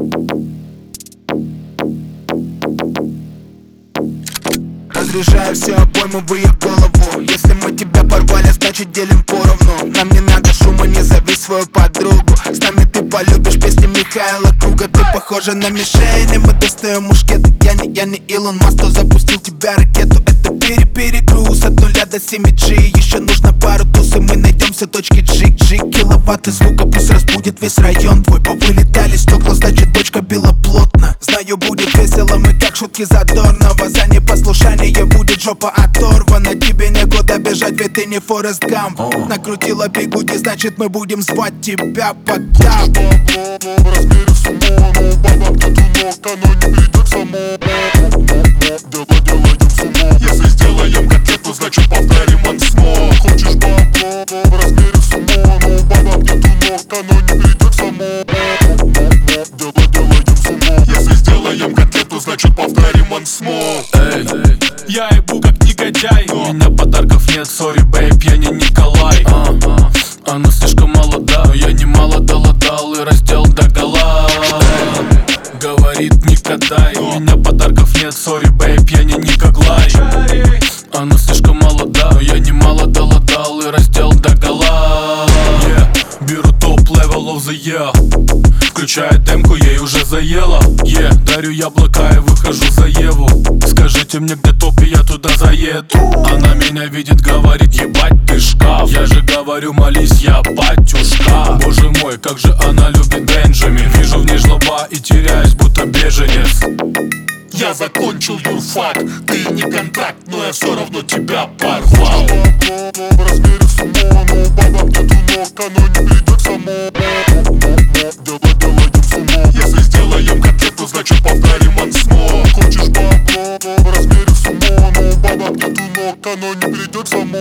Разряжаю все обоймы в ее голову. Если мы тебя порвали, значит делим поровну. Нам не надо шума, не зови свою подругу. С нами ты полюбишь песни Михаила Круга. Ты похожа на мишень, и мы достаем мушкеты. Я не Илон Маск, кто запустил тебя ракету. Это перегруз от 0 до 7G. Еще нужно пару туз, и мы найдем все точки G. Киловатты звука пусть разбудит весь район твой. Повылетали стекла, значит дочка била плотно. Знаю, будет весело, мы как шутки задорного. За непослушание будет жопа оторвана. Тебе некуда бежать, ведь ты не Форест Гамп. Накрутила бигуди, значит мы будем звать тебя под тап. В размере сумо, но баба где-то ног, оно не придет само. Делаем сумо. Если сделаем котлету, значит повторим ансмо. Хочешь бабло? В размере сумо, но баба где-то ног, оно не придет само. Делаем сумо. Если сделаем котлету, значит повторим ансмо. Я ебу как негодяй. У меня подарков нет, сори, бейб, я не Николай. Она слишком молода, я немало доладал и раздел догола. Говорит, не катай. У меня подарков нет, сори, бейб, я не Никоглай. Она слишком молода, я немало доладал и раздел догола. Беру топ-level of the year. Включая демку, ей уже заело. Дарю яблока и выхожу за Еву. Скажите мне, где топ, и я туда заеду. Она меня видит, говорит, ебать ты шкаф. Я же говорю, молись, я батюшка. Боже мой, как же она любит Бенджамин. Вижу в ней жлоба и теряюсь, будто беженец. Я закончил юрфак, ты не контакт, но я все равно тебя порвал. В размере сумо, но баба где-то ног, оно не придет само. Делаем сумо. Если сделаем котлету, значит повторим ансмо. Хочешь бабло? В размере сумо, но баба где-то ног, оно не придет само.